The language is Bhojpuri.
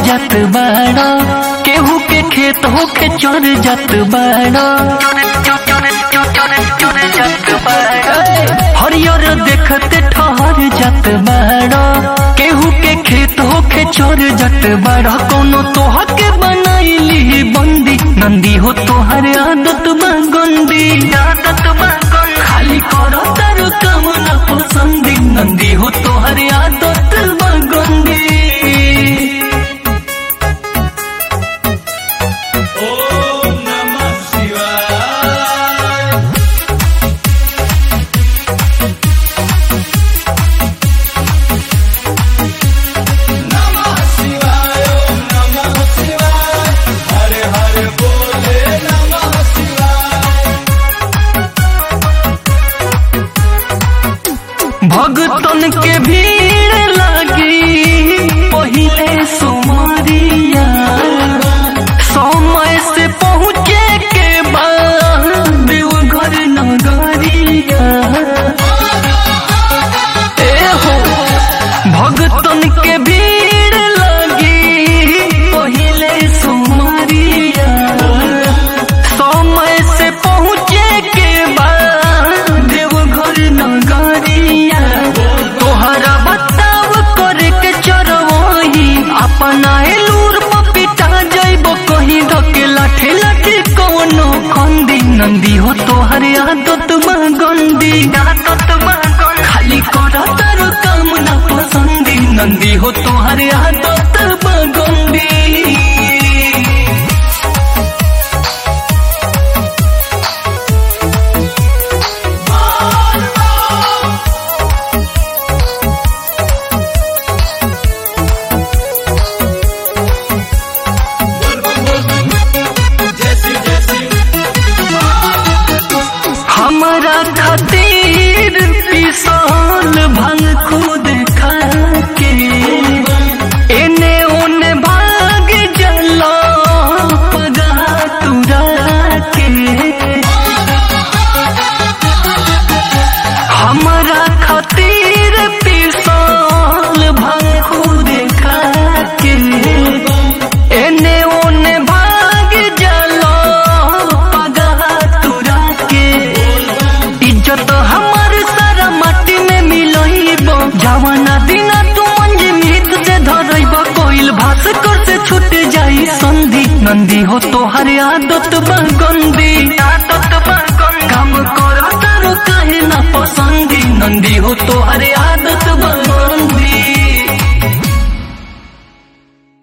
जात बाड़ा, केहू के खेत होके चोर जात बाड़ा। हरियर देखते ठहर जात बाड़ा, केहू के खेत होके चोर जात बाड़ा। कोनो तोहा के बनाइली बंदी, नंदी हो तोहर आदत बा गंदी। खाली करो तारो काम ना पसंदी, नंदी हो तोहर आदत बा गंदी। भगतन के भीड़ लगी पहिले सोमरिया, समय से पहुँचे के बाद देवघर नगरिया। हो भगतन के भीड़ लगी पहिले सोमरिया, समय से पहुँचे के बाद देवघर नगरिया। तोहरा बताव करे के चरवाही, अपना लूर पिटा जइबो कहीं धके लाठे लाठे कोनो खंदी। नंदी हो तोहर आदत बा गंदी, खाली करा तारो काम ना पसंदी। नंदी हो तोहर आदत बा गंदी। हमारा खातिर पिसल भांग खुद खा के, एने ओने भाग जलो पगा तुरा के। हमारा खातिर पिसल भांग खुद खा के, एने ओने भाग जलो पगा तुरा के। इज्जत हमार सारा माटी में मिलइबो, जवाना दिना तू मंजी मीत से धरइबो। कोइल भास्कर से छूट जाई संधि, नंदी हो तोहर आदत बा गंदी। काम